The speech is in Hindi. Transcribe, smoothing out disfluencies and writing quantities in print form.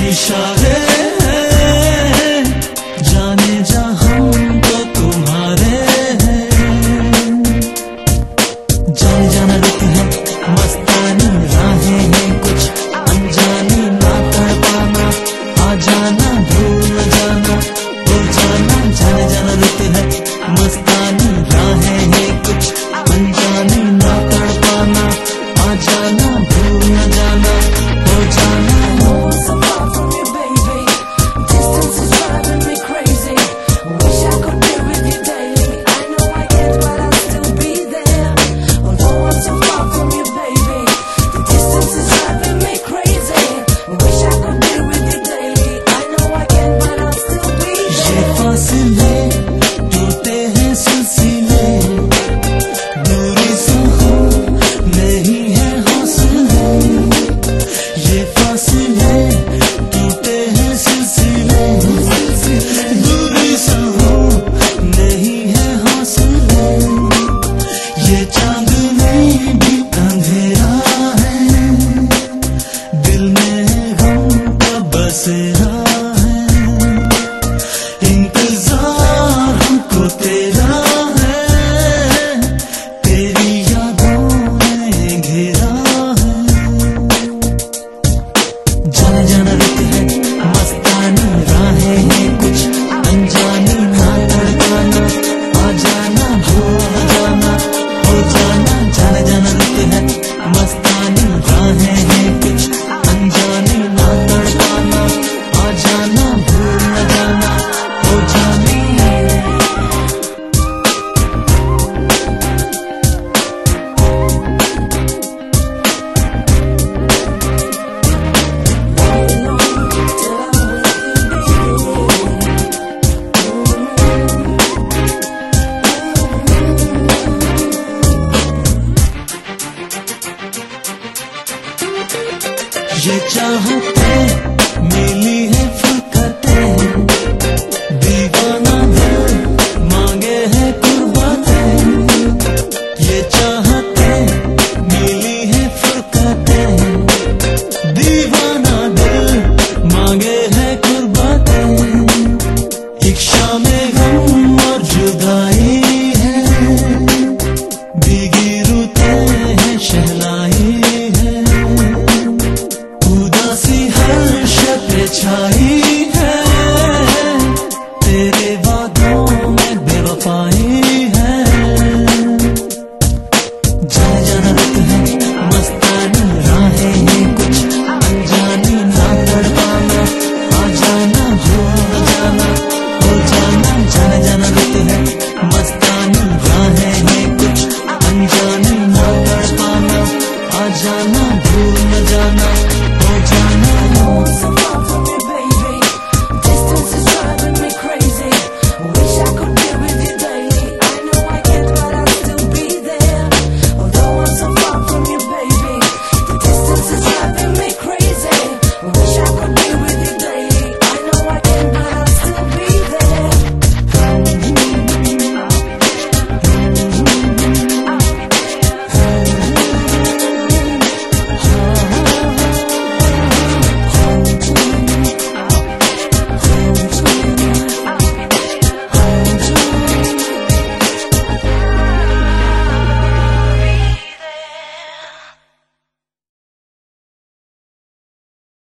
इशारे हैं, जाने जा हम तो तुम्हारे हैं। जाने जाना रुत है मस्तानी राहें हैं कुछ अनजानी, ना कर पाना आ जाना भूल न जाना हो जाना। जाने जाना रुत है मस्तानी राहें हैं कुछ अनजानी, ना कर पाना आ जाना भूल न जाना हो जाना। टूटे हैं सिलसिले, दूरी से हो नहीं है हौसले। ये फासले टूटे हैं सिलसिले, दूरी से हो नहीं है हौसले। ये चांदनी भी अंधेरा है, दिल में गम का बसेरा है। इंतजार हमको तेरा है, तेरी यादों ने घेरा है। जाने जाना रुत है मस्तानी राहें हैं कुछ अनजानी, ना तड़पाना आ जाना भूल न जाना हो जाना। जाने जाना रुत है मस्तानी राहें हैं कुछ अनजानी, ना तड़पाना आ जाना भूल न जाना हो जाना। ये चाहते मिली है फुर्कतें, दीवाना दिल मांगे है कुर्बातें। ये चाहते मिली है फुर्कतें, दीवाना दिल मांगे है कुर्बातें। एक शाम गम और जुदाई है, भीगी रुतें हैं शहनाई है। उदासी हर शब पे छाई